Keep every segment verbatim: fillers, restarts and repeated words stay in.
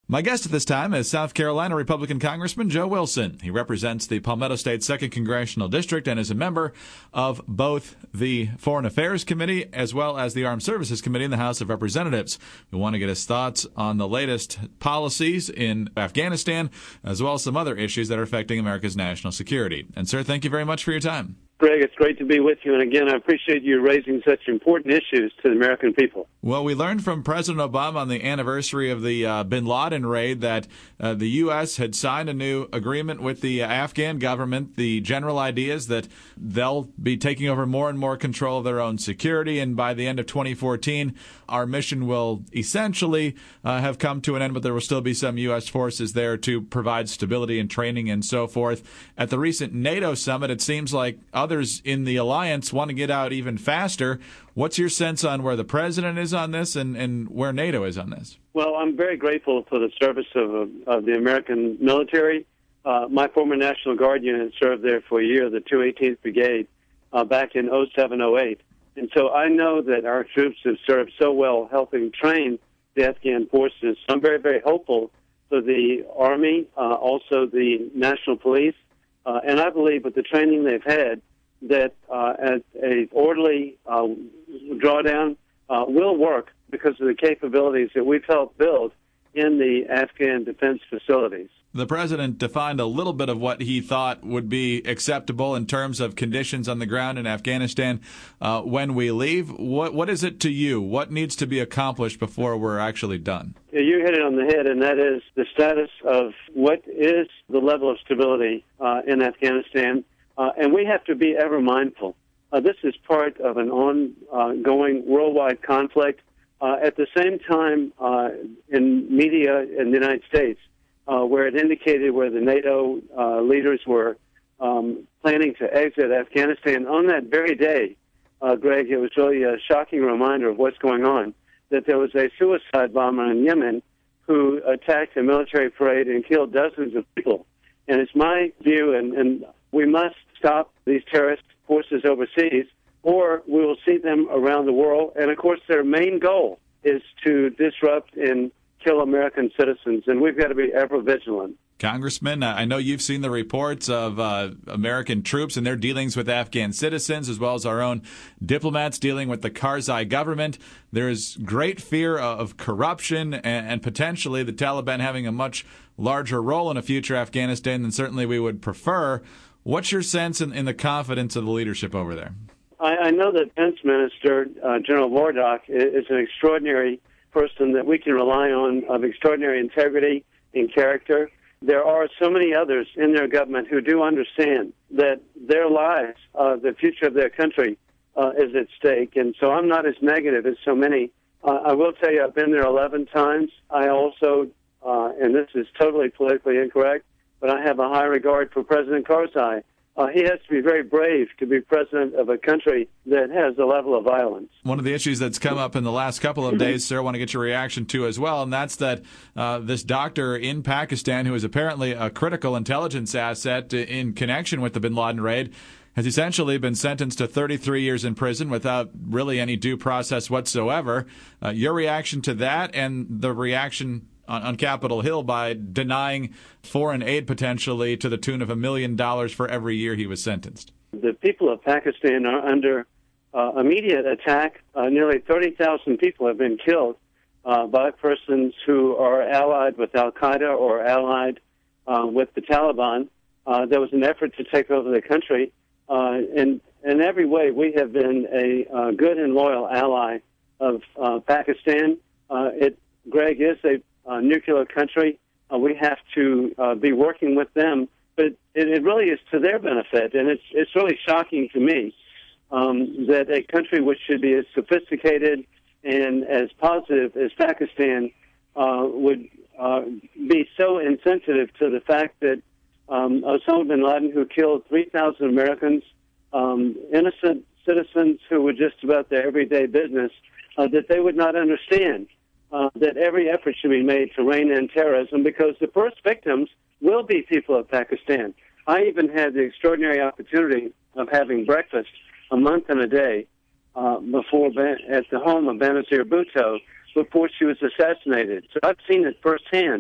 My guest at this time is South Carolina Republican Congressman Joe Wilson. He represents the Palmetto State second Congressional District and is a member of both the Foreign Affairs Committee as well as the Armed Services Committee in the House of Representatives. We want to get his thoughts on the latest policies in Afghanistan, as well as some other issues that are affecting America's national security. And, sir, thank you very much for your time. Greg, it's great to be with you. And again, I appreciate you raising such important issues to the American people. Well, we learned from President Obama on the anniversary of the uh, bin Laden raid that uh, the U S had signed a new agreement with the Afghan government. The general idea is that they'll be taking over more and more control of their own security. And by the end of twenty fourteen, our mission will essentially uh, have come to an end, but there will still be some U S forces there to provide stability and training and so forth. At the recent NATO summit, it seems like others in the alliance want to get out even faster. What's your sense on where the president is on this and, and where NATO is on this? Well, I'm very grateful for the service of, of the American military. Uh, my former National Guard unit served there for a year, the two eighteenth Brigade, uh, back in oh seven oh eight. And so I know that our troops have served so well helping train the Afghan forces. I'm very, very hopeful for the Army, uh, also the National Police, uh, and I believe with the training they've had, that uh, as a orderly uh, drawdown uh, will work because of the capabilities that we've helped build in the Afghan defense facilities. The president defined a little bit of what he thought would be acceptable in terms of conditions on the ground in Afghanistan uh, when we leave. What What is it to you? What needs to be accomplished before we're actually done? Yeah, you hit it on the head, and that is the status of what is the level of stability uh, in Afghanistan. Uh, and we have to be ever mindful. Uh, this is part of an ongoing worldwide conflict. Uh, at the same time, uh, in media in the United States, uh, where it indicated where the NATO uh, leaders were um, planning to exit Afghanistan, on that very day, uh, Greg, it was really a shocking reminder of what's going on, that there was a suicide bomber in Yemen who attacked a military parade and killed dozens of people. And it's my view, and, and we must stop these terrorist forces overseas, or we will see them around the world. And, of course, their main goal is to disrupt and kill American citizens, and we've got to be ever vigilant. Congressman, I know you've seen the reports of uh, American troops and their dealings with Afghan citizens, as well as our own diplomats dealing with the Karzai government. There's great fear of corruption and, and potentially the Taliban having a much larger role in a future Afghanistan than certainly we would prefer. What's your sense in, in the confidence of the leadership over there? I, I know that Defense Minister uh, General Wardock is, is an extraordinary person that we can rely on, of extraordinary integrity and character. There are so many others in their government who do understand that their lives, uh, the future of their country, uh, is at stake. And so I'm not as negative as so many. Uh, I will tell you, I've been there eleven times. I also, uh, and this is totally politically incorrect, but I have a high regard for President Karzai. Uh, he has to be very brave to be president of a country that has a level of violence. One of the issues that's come up in the last couple of days, sir, I want to get your reaction to as well, and that's that uh, this doctor in Pakistan, who is apparently a critical intelligence asset in connection with the bin Laden raid, has essentially been sentenced to thirty-three years in prison without really any due process whatsoever. Uh, your reaction to that and the reaction on, on Capitol Hill by denying foreign aid potentially to the tune of a million dollars for every year he was sentenced? The people of Pakistan are under uh, immediate attack. Uh, nearly thirty thousand people have been killed uh, by persons who are allied with al-Qaeda or allied uh, with the Taliban. Uh, there was an effort to take over the country. Uh, in, in every way, we have been a uh, good and loyal ally of uh, Pakistan. Uh, it, Greg, is a uh, nuclear country. Uh, we have to uh, be working with them, but it, it really is to their benefit, and it's it's really shocking to me um, that a country which should be as sophisticated and as positive as Pakistan uh, would uh, be so insensitive to the fact that Um, Osama bin Laden, who killed three thousand Americans, um, innocent citizens who were just about their everyday business, uh, that they would not understand uh, that every effort should be made to rein in terrorism, because the first victims will be people of Pakistan. I even had the extraordinary opportunity of having breakfast a month and a day uh, before at the home of Benazir Bhutto before she was assassinated. So I've seen it firsthand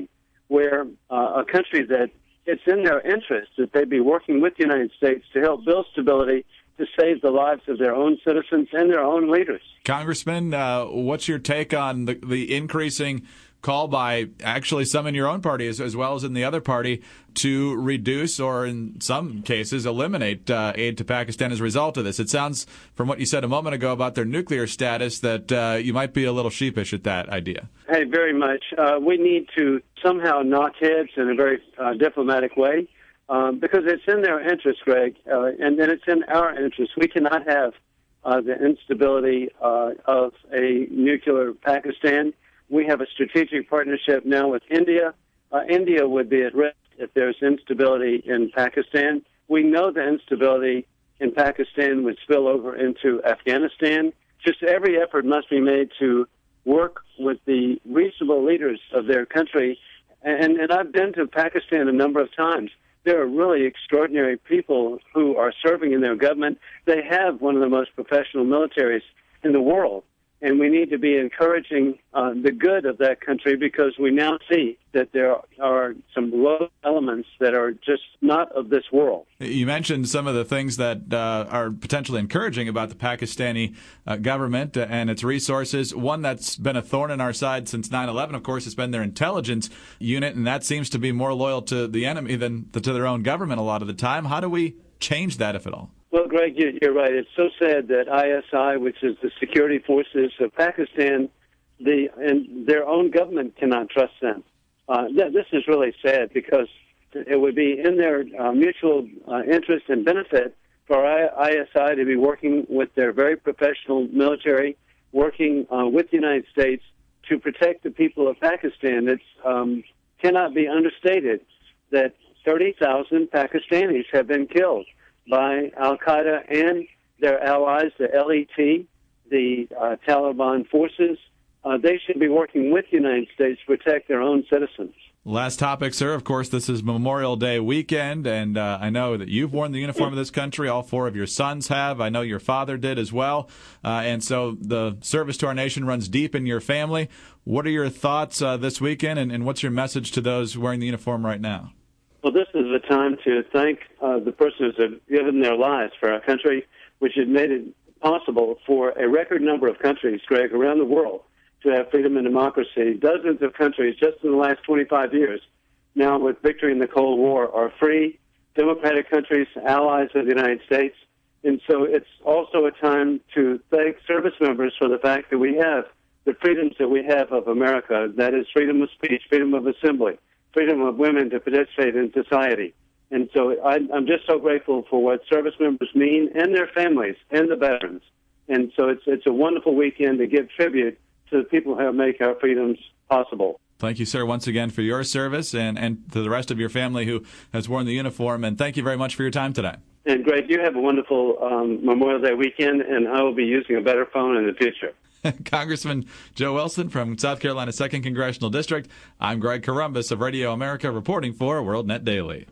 where uh, a country that it's in their interest that they be working with the United States to help build stability, to save the lives of their own citizens and their own leaders. Congressman, uh, what's your take on the, the increasing call by actually some in your own party as, as well as in the other party to reduce or in some cases eliminate uh, aid to Pakistan as a result of this? It sounds from what you said a moment ago about their nuclear status that uh, you might be a little sheepish at that idea. Hey, very much. Uh, we need to somehow knock heads in a very uh, diplomatic way um, because it's in their interest, Greg, uh, and then it's in our interest. We cannot have uh, the instability uh, of a nuclear Pakistan. We have a strategic partnership now with India. Uh, India would be at risk if there's instability in Pakistan. We know the instability in Pakistan would spill over into Afghanistan. Just every effort must be made to work with the reasonable leaders of their country. And, and I've been to Pakistan a number of times. There are really extraordinary people who are serving in their government. They have one of the most professional militaries in the world. And we need to be encouraging uh, the good of that country because we now see that there are some low elements that are just not of this world. You mentioned some of the things that uh, are potentially encouraging about the Pakistani uh, government and its resources. One that's been a thorn in our side since nine eleven, of course, has been their intelligence unit, and that seems to be more loyal to the enemy than to their own government a lot of the time. How do we change that, if at all? Well, Greg, you're right. It's so sad that I S I, which is the security forces of Pakistan, the and their own government cannot trust them. Uh, th- this is really sad because it would be in their uh, mutual uh, interest and benefit for I S I to be working with their very professional military, working uh, with the United States to protect the people of Pakistan. It um, cannot be understated that thirty thousand Pakistanis have been killed by al-Qaeda and their allies, the L E T, the uh, Taliban forces. Uh, they should be working with the United States to protect their own citizens. Last topic, sir. Of course, this is Memorial Day weekend, and uh, I know that you've worn the uniform of this country. All four of your sons have. I know your father did as well. Uh, and so the service to our nation runs deep in your family. What are your thoughts uh, this weekend, and, and what's your message to those wearing the uniform right now? Well, this is the time to thank uh, the persons who have given their lives for our country, which has made it possible for a record number of countries, Greg, around the world to have freedom and democracy. Dozens of countries just in the last twenty-five years, now with victory in the Cold War, are free, democratic countries, allies of the United States. And so it's also a time to thank service members for the fact that we have the freedoms that we have of America, that is freedom of speech, freedom of assembly, freedom of women to participate in society. And so I, I'm just so grateful for what service members mean and their families and the veterans. And so it's it's a wonderful weekend to give tribute to the people who make our freedoms possible. Thank you, sir, once again for your service and, and to the rest of your family who has worn the uniform. And thank you very much for your time today. And Greg, you have a wonderful um, Memorial Day weekend, and I will be using a better phone in the future. Congressman Joe Wilson from South Carolina's second Congressional District. I'm Greg Corombos of Radio America reporting for WorldNet Daily.